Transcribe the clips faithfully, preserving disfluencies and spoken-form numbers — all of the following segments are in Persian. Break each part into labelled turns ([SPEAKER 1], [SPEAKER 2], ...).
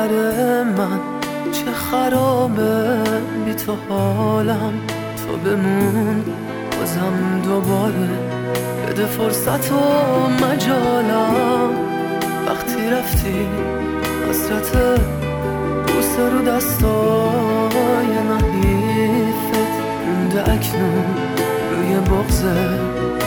[SPEAKER 1] باور من چه خرابه بی تو حالم، تو بمون بازم دوباره بده فرصت و مجالم. وقتی رفتی حسرت بوسه رو دستای نحیفت مونده اکنون روی بغضه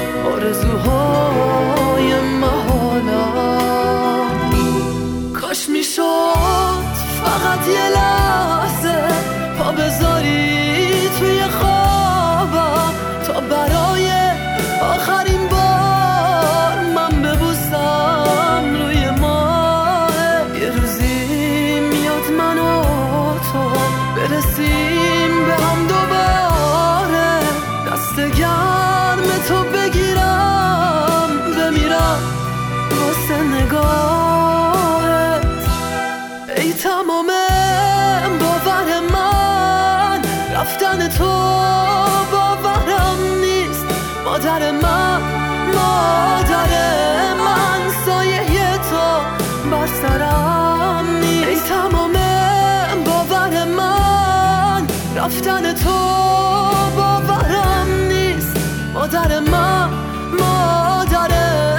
[SPEAKER 1] آرزوهای محالم. کاش میشد فقط یه لحظه پا بذاری توی خوابم تا برای آخرین بار من ببوسم روی ماه. یه روزی میاد من و تو برسیم به هم دوباره، دست گرم تو بگیرم بمیرم واسه نگاهت. ای تمام باور من رفتن تو باورم نیست. مادر من مادر من سایه تو بر سرم نیست. ای تمام باور من رفتن تو باورم نیست. مادر من مادر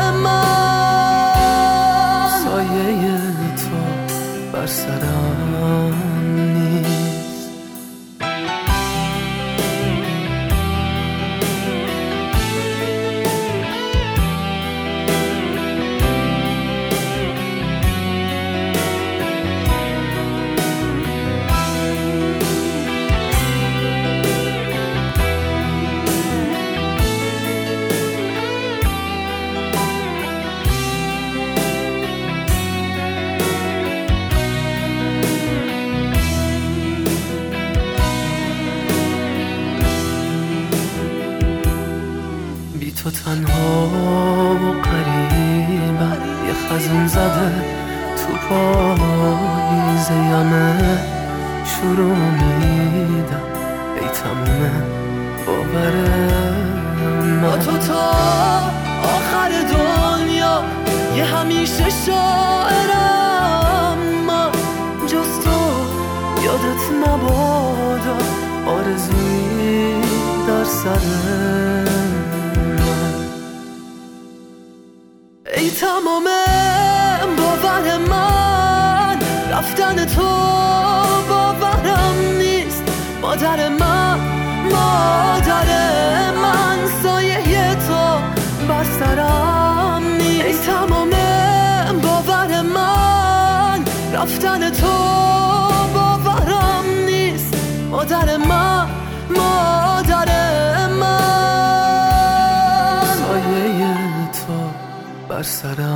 [SPEAKER 1] من سایه تو بر سرم نیست. تو تنها و قریبم یه خزون زده تو پاییزه یمه شروع میدم. ای تمومه باور من با تو تا آخر دنیا یه همیشه شاعرم من. جز تو یادت مبادا آرزویی در سرم. ای تمام باور من رفتن تو باورم نیست. مادر من مادر من سایه تو بر سرم نیست. ای تمام باور من رفتن تو باورم نیست. مادر من مادر من سایه تو بر سرم